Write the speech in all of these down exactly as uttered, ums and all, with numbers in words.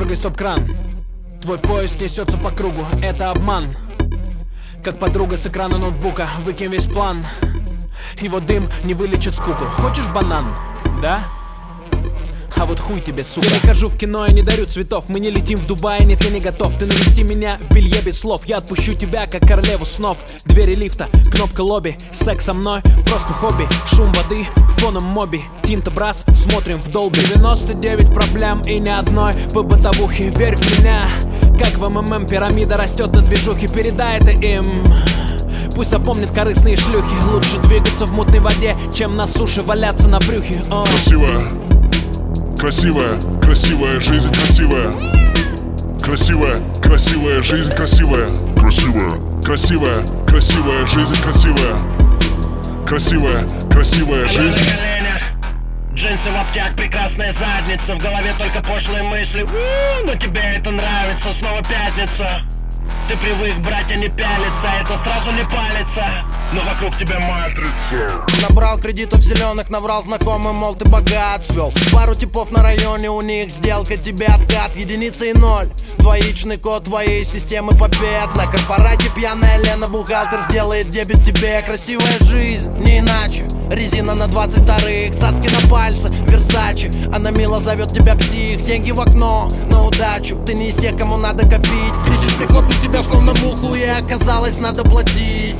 дергай стоп-кран. Твой поезд несется по кругу, это обман. Как подруга с экрана ноутбука, выкинь весь план. Его дым не вылечит скуку. Хочешь банан? Да? А вот хуй тебе, сука. Я не хожу в кино, я не дарю цветов. Мы не летим в Дубай, нет, я не готов. Ты навести меня в белье без слов. Я отпущу тебя, как королеву снов. Двери лифта, кнопка лобби. Секс со мной, просто хобби. Шум воды, фоном моби. Тинта брас, смотрим в долби. девяносто девять проблем и ни одной по бытовухе. Верь в меня, как в МММ пирамида растет на движухе. Передай это им. Пусть запомнят корыстные шлюхи. Лучше двигаться в мутной воде, чем на суше валяться на брюхе. О. Красивая, красивая, красивая жизнь, красивая. Красивая, красивая жизнь, красивая. Красивая, красивая, красивая жизнь, красивая. Красивая, красивая жизнь. Джинсы в обтяг, прекрасная задница. В голове только пошлые мысли. У-у-у, но тебе это нравится, снова пятница. Ты привык брать, а не пялиться. Это сразу не палится, но вокруг тебя матрица. Набрал кредитов зеленых, наврал знакомым, мол, ты богат. Свел пару типов на районе, у них сделка, тебе откат. Единица и ноль, двоичный код твоей системы побед. На корпорате пьяная Лена, бухгалтер сделает дебет тебе. Красивая жизнь, не иначе. Резина на двадцать вторых, цацки на пальце, Версачи. Она мило зовет тебя псих, деньги в окно, на удачу. Ты не из тех, кому надо копить. Кризис прихлопнет тебя словно муху, и оказалось, надо платить.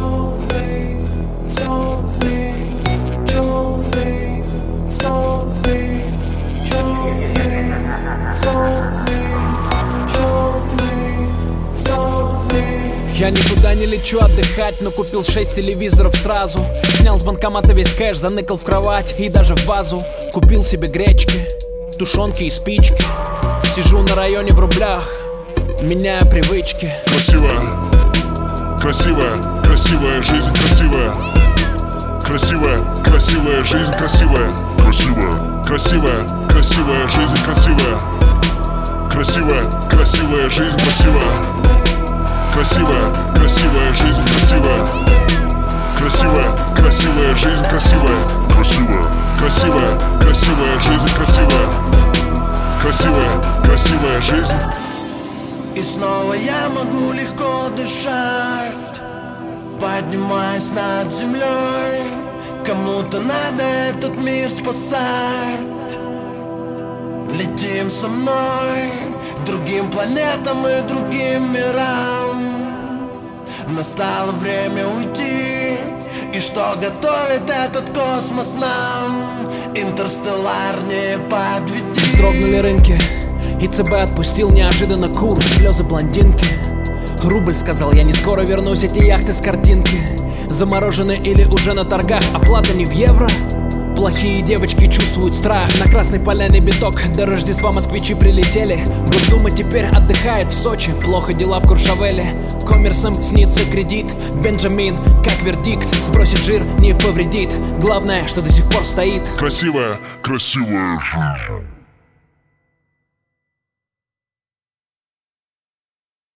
Я никуда не лечу отдыхать, но купил шесть телевизоров сразу. Снял с банкомата весь кэш, заныкал в кровать и даже в вазу. Купил себе гречки, тушенки и спички. Сижу на районе в рублях, меняю привычки. Красивая, красивая, красивая жизнь, красивая. Красивая, красивая жизнь, красивая. Красивая, красивая, красивая жизнь, красивая. Красивая, красивая жизнь, красивая. Красивая, красивая жизнь, красивая. Красивая, красивая жизнь, красивая. Красивая, красивая, красивая жизнь, красивая. Красивая, красивая жизнь. И снова я могу легко дышать, поднимаясь над землей. Кому-то надо этот мир спасать. Летим со мной к другим планетам и другим мирам. Настало время уйти, и что готовит этот космос нам? Интерстеллар, не подведи. Вздрогнули рынки, и ЦБ отпустил неожиданно курс. Слезы блондинки. Рубль сказал, я не скоро вернусь, эти яхты с картинки. Заморожены или уже на торгах, оплата не в евро. Плохие девочки чувствуют страх. На Красной Поляне биток, до Рождества москвичи прилетели. Госдума теперь отдыхает в Сочи. Плохо дела в Куршавеле. Коммерсам снится кредит. Бенджамин, как вердикт, сбросит жир, не повредит. Главное, что до сих пор стоит. Красивая, красивая жизнь.